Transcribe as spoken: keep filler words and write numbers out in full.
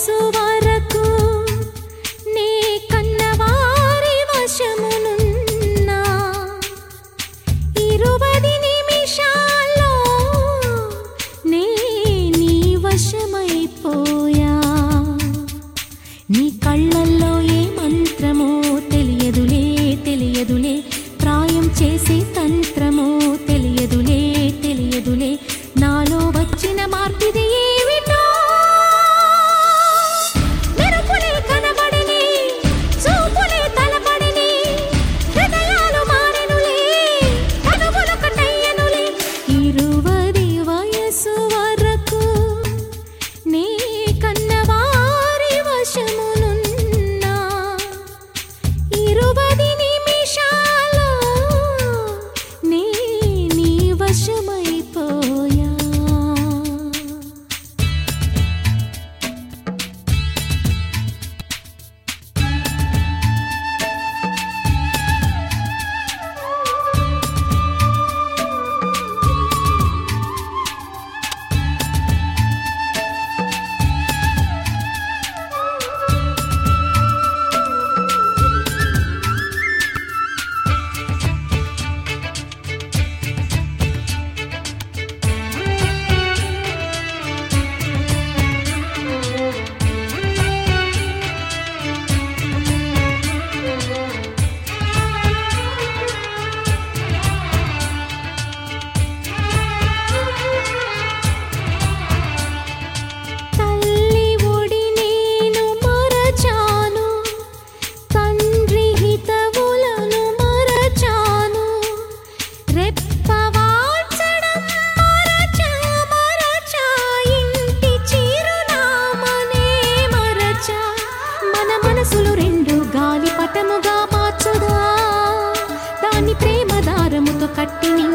వయసు వరకు నీ కన్నవారి వశమునున్నా ఇరవై నిమిషాల్లో నే నీ వశమైపోయా నీ కళ్ళల్లో ఏ మంత్రమో తెలియదులే తెలియదులే ప్రాయం చేసే తంత్రమో తెలియదులే తెలియదులే నాలో వచ్చిన మార్పిది ఏమిటో మెరుపులే కనబడిని చూపులే తలపడిని హృదయాలు మారెనులే కనుగొనకటయ్యనులే ఇరువది వయసు వరకు నీ కన్నవారి వశమునున్నా ఇరువై నిమిషాల్లో నీ నీ వశమైపోయా తల్లి ఒడి నేను మరచాను తండ్రి హితవులను మరచాను రెప్పవాల్చడం మరచా మరచా ఇంటి చిరునామనే మరచా మన మనసులు రెండు గాలిపటముగా మార్చుదా దాన్ని ప్రేమ దారముతో కట్టి